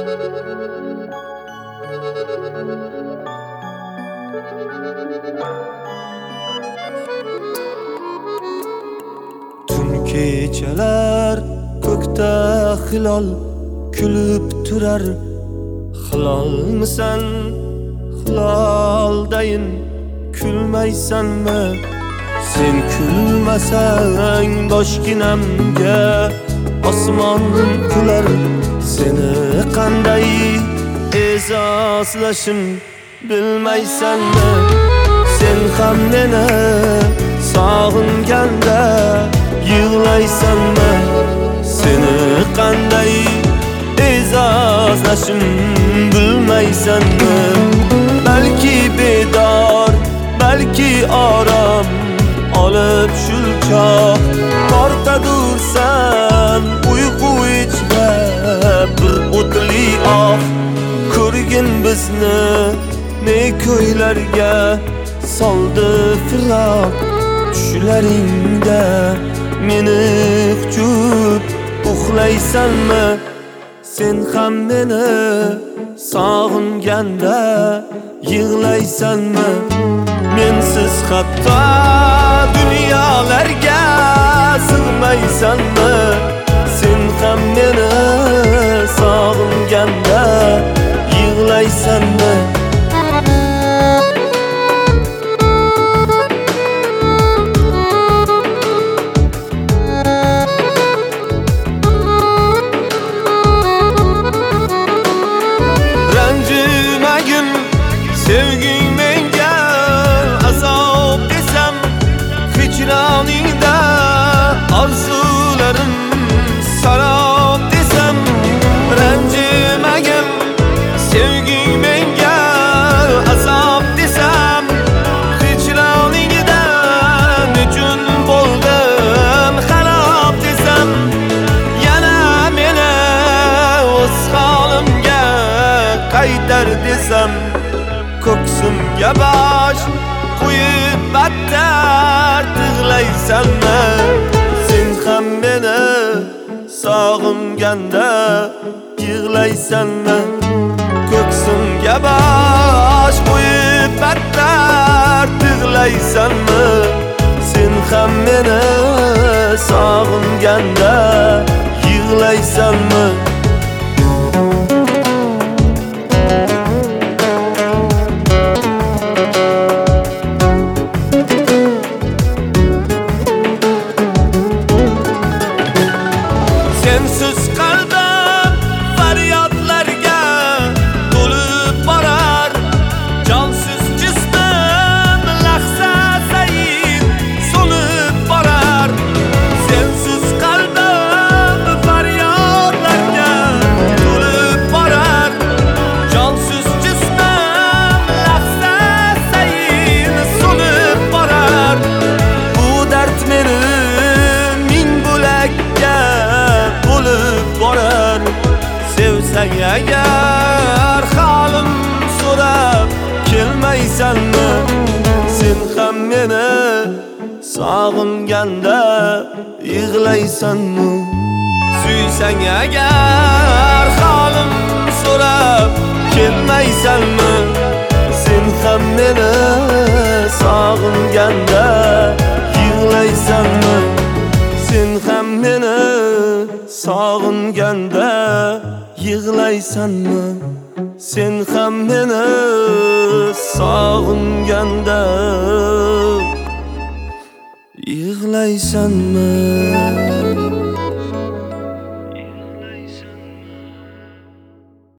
Tun kechalar ko'kda hilol kulib turar. Hilolmisan, hiloldayin kulmaysanmi? Sen kulmasang boshginamga osmon kular. Seni qanday e'zozlashim bilmaysanmi? Sen ham meni sog'inganda yig'laysanmi? Seni qanday e'zozlashim bilmaysanmi? Balki bedor, balki orom olib shul choq tortadursan uyqu ichida bir o'tli oq. Ko'rgin bizni ne ko'ylarga soldi firoq. Tushlaringda meni quchib uxlaysanmi? Sen ham meni sog'inganda yig'laysanmi? Mensiz hatto dunyolarga sig'maysanmi? Sen ham meni sog'inganda yig'laysanmi? Ranjimagin sevging menga azob desam, hijroningda orzularim sarob desam. Ranjimagin sevging menga azob desam, hijroningda nechun bo'ldim xarob desam. Yana meni o'z holimga qaytar desam, ko'ksimga bosh qo'yib battar tig'laysanmi? Sen ham meni sog'inganda yig'laysanmi? Ko'ksimga bosh qo'yib battar tig'laysanmi? Sen ham meni sog'inganda yig'laysanmi? Sensiz qalbim faryodlarga to'lib borar. Jonsiz jismim lahza sayin so'lib borar. Sensiz qalbim faryodlarga to'lib borar. Jonsiz jismim lahza sayin so'lib borar. Bu dard meni ming bo'lakka bo'lib borar. Sevsang agar holim so'rab kelmaysanmi? Sen ham meni sog'inganda yig'laysanmi? Suysang agar holim so'rab kelmaysanmi? Sen ham meni sog'inganda yig'laysanmi? Sen ham meni sog'inganda yig'laysanmi? Sen ham meni sog'inganda yig'laysanmi?